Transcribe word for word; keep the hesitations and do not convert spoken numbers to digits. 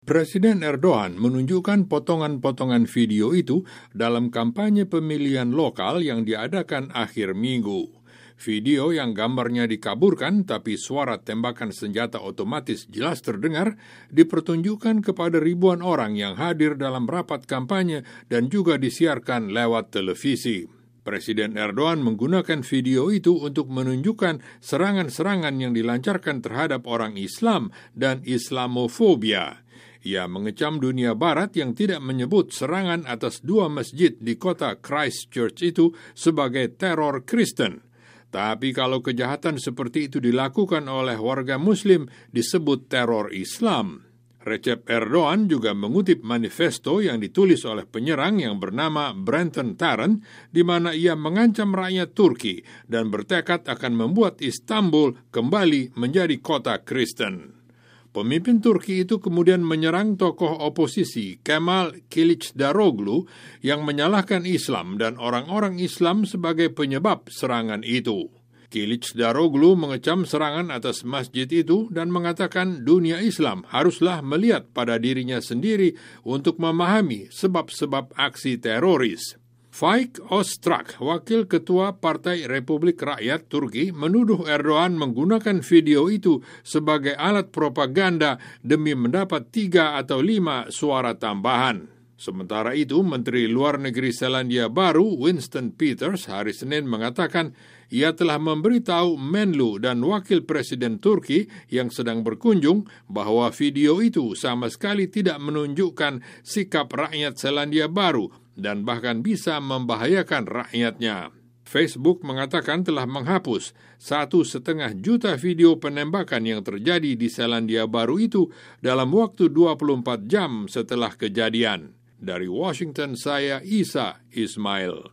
Presiden Erdogan menunjukkan potongan-potongan video itu dalam kampanye pemilihan lokal yang diadakan akhir minggu. Video yang gambarnya dikaburkan tapi suara tembakan senjata otomatis jelas terdengar dipertunjukkan kepada ribuan orang yang hadir dalam rapat kampanye dan juga disiarkan lewat televisi. Presiden Erdogan menggunakan video itu untuk menunjukkan serangan-serangan yang dilancarkan terhadap orang Islam dan Islamofobia. Ia mengecam dunia barat yang tidak menyebut serangan atas dua masjid di kota Christchurch itu sebagai teror Kristen. Tapi kalau kejahatan seperti itu dilakukan oleh warga Muslim disebut teror Islam. Recep Erdogan juga mengutip manifesto yang ditulis oleh penyerang yang bernama Brenton Tarrant, di mana ia mengancam rakyat Turki dan bertekad akan membuat Istanbul kembali menjadi kota Kristen. Pemimpin Turki itu kemudian menyerang tokoh oposisi Kemal Kılıçdaroğlu yang menyalahkan Islam dan orang-orang Islam sebagai penyebab serangan itu. Kılıçdaroğlu mengecam serangan atas masjid itu dan mengatakan dunia Islam haruslah melihat pada dirinya sendiri untuk memahami sebab-sebab aksi teroris. Faik Öztürk, wakil ketua Partai Republik Rakyat Turki, menuduh Erdogan menggunakan video itu sebagai alat propaganda demi mendapat tiga atau lima suara tambahan. Sementara itu, Menteri Luar Negeri Selandia Baru, Winston Peters, hari Senin mengatakan ia telah memberitahu Menlu dan Wakil Presiden Turki yang sedang berkunjung bahwa video itu sama sekali tidak menunjukkan sikap rakyat Selandia Baru dan bahkan bisa membahayakan rakyatnya. Facebook mengatakan telah menghapus satu setengah juta video penembakan yang terjadi di Selandia Baru itu dalam waktu dua puluh empat jam setelah kejadian. Dari Washington, saya Isa Ismail.